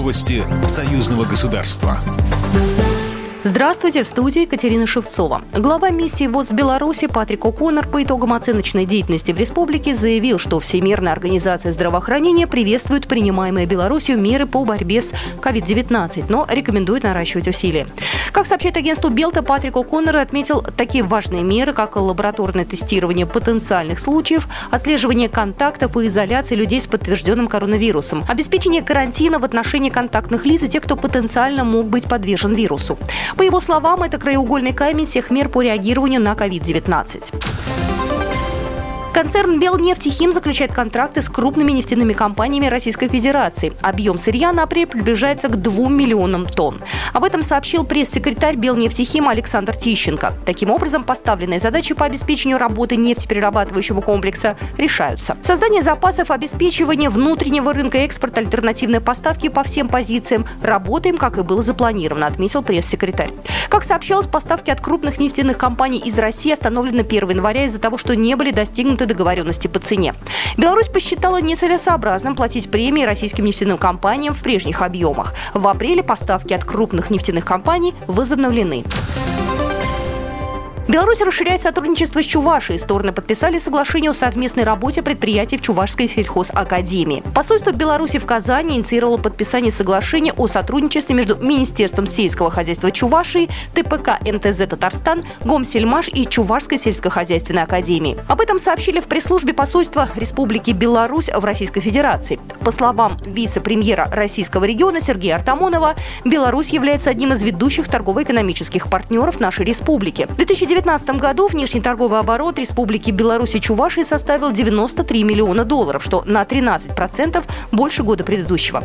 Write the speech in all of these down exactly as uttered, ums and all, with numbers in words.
Новости союзного государства. Здравствуйте, в студии Екатерина Шевцова. Глава миссии ВОЗ Беларуси Патрик О'Коннор по итогам оценочной деятельности в республике заявил, что Всемирная организация здравоохранения приветствует принимаемые Беларусью меры по борьбе с ковид девятнадцать, но рекомендует наращивать усилия. Как сообщает агентству Белта, Патрик О'Коннор отметил такие важные меры, как лабораторное тестирование потенциальных случаев, отслеживание контактов и изоляция людей с подтвержденным коронавирусом, обеспечение карантина в отношении контактных лиц и тех, кто потенциально мог быть подвержен вирусу. По его словам, это краеугольный камень всех мер по реагированию на ковид девятнадцать. Концерн «Белнефтехим» заключает контракты с крупными нефтяными компаниями Российской Федерации. Объем сырья на апрель приближается к двум миллионам тонн. Об этом сообщил пресс-секретарь «Белнефтехим» Александр Тищенко. Таким образом, поставленные задачи по обеспечению работы нефтеперерабатывающего комплекса решаются. Создание запасов, обеспечивание внутреннего рынка, экспорт, альтернативные поставки по всем позициям. Работаем, как и было запланировано, отметил пресс-секретарь. Как сообщалось, поставки от крупных нефтяных компаний из России остановлены первого января из-за того, что не были достигнуты договоренности по цене. Беларусь посчитала нецелесообразным платить премии российским нефтяным компаниям в прежних объемах. В апреле поставки от крупных нефтяных компаний возобновлены. Беларусь расширяет сотрудничество с Чувашией. Стороны подписали соглашение о совместной работе предприятий в Чувашской сельхозакадемии. Посольство Беларуси в Казани инициировало подписание соглашения о сотрудничестве между Министерством сельского хозяйства Чувашии, ТПК МТЗ Татарстан, Гомсельмаш и Чувашской сельскохозяйственной академией. Об этом сообщили в пресс-службе посольства Республики Беларусь в Российской Федерации. По словам вице-премьера российского региона Сергея Артамонова, Беларусь является одним из ведущих торгово-экономических партнеров нашей республики. В две тысячи девятнадцатом году внешний торговый оборот Республики Беларусь и Чувашии составил девяносто три миллиона долларов, что на тринадцать процентов больше года предыдущего.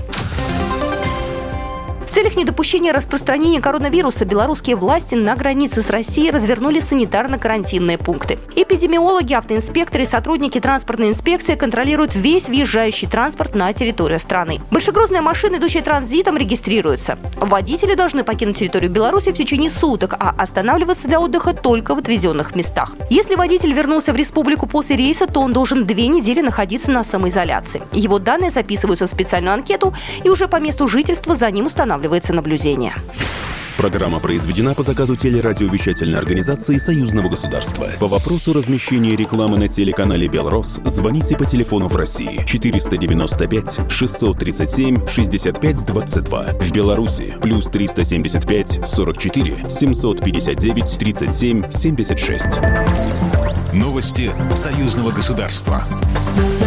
В целях недопущения распространения коронавируса белорусские власти на границе с Россией развернули санитарно-карантинные пункты. Эпидемиологи, автоинспекторы и сотрудники транспортной инспекции контролируют весь въезжающий транспорт на территорию страны. Большегрузные машины, идущие транзитом, регистрируются. Водители должны покинуть территорию Беларуси в течение суток, а останавливаться для отдыха только в отведенных местах. Если водитель вернулся в республику после рейса, то он должен две недели находиться на самоизоляции. Его данные записываются в специальную анкету, и уже по месту жительства за ним устанавливается наблюдение. Программа произведена по заказу телерадиовещательной организации Союзного государства. По вопросу размещения рекламы на телеканале «Белрос» звоните по телефону в России четыреста девяносто пять шестьсот тридцать семь шестьдесят пять двадцать два. В Беларуси плюс триста семьдесят пять сорок четыре семьсот пятьдесят девять тридцать семь семьдесят шесть. Новости союзного государства.